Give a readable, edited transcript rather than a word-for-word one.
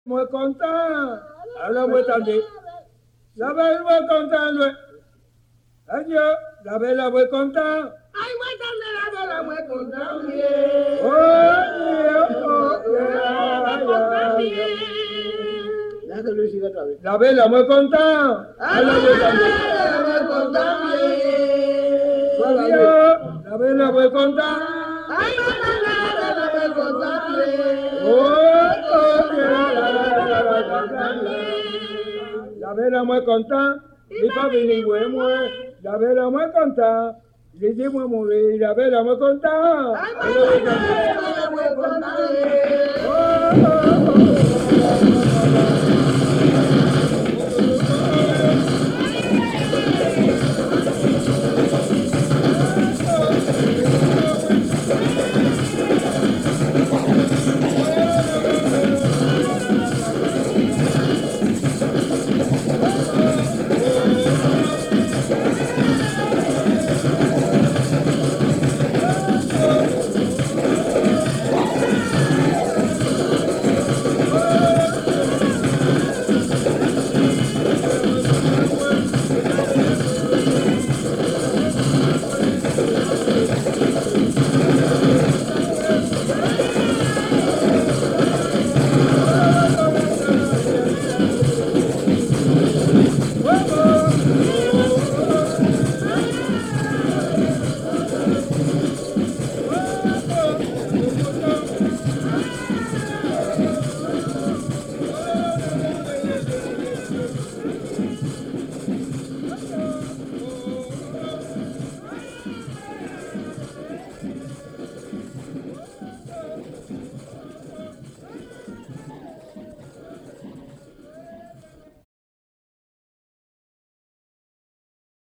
Muy content. Alors, moi, attendez. La belle, moi, content, lui. Adieu. La belle, la moi, content. Ay, voy a darle la vela, voy a contar Oh, bien. yeah, oh, yeah. Déjame que Luis siga otra vez. La belle, la moi, content. Ay, Alors, voy moi, a attendez. darle la vela, voy a contar bien. Adieu. La belle, la moi, content. Ay, voy a darle la vela, voy a contar bien. Oh, la belle, moi, content. Il pas venir voir moi. La belle, moi, content. Il dit, moi, mourir. La belle, moi, content. Ay, voy a darle la vela, voy a contar bien. Oh,